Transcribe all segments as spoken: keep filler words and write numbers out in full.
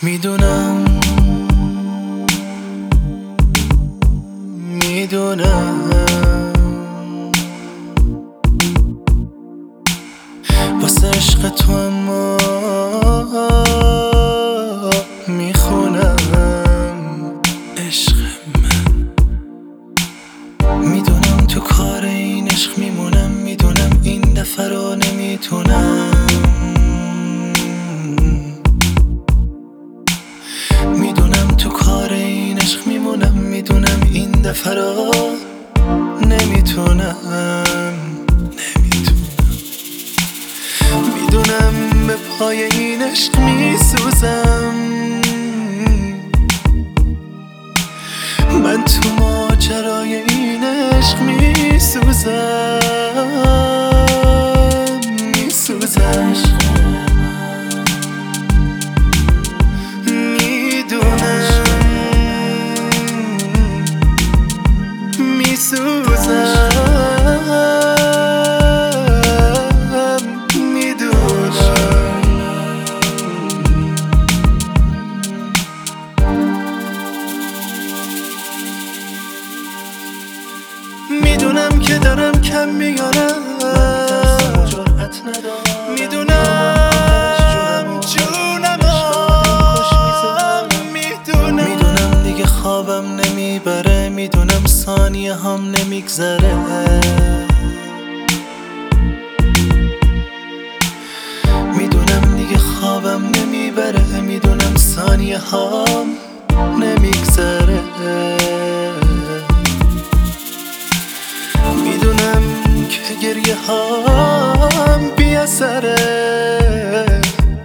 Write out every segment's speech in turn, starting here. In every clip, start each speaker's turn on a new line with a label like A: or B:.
A: میدونم میدونم واسه عشق تو اما میخونم عشق من. میدونم تو کار این عشق میمونم، میدونم این دفعه رو نمیتونم. میدونم تو کار این عشق میمونم، میدونم این دفعه رو نمیتونم نمیتونم میدونم به پای این عشق میسوزم، من تو ماجرای این عشق میسوزم میسوزم میدونم میسوزم میدونم که دارم کم میارم، میدونم جونم میدونم میدونم دیگه خوابم نمیبره، میدونم ثانیه هم نمیگذره. میدونم دیگه خوابم نمیبره، میدونم ثانیه هم نمیگذره. میدونم که گریه هم بی اثره،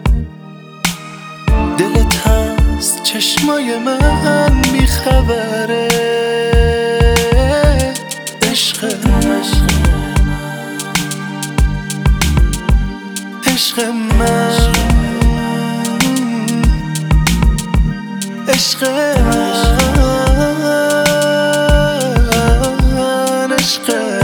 A: دلت هست چشمای من بیخبره. عشق من عشق من عشق من عشق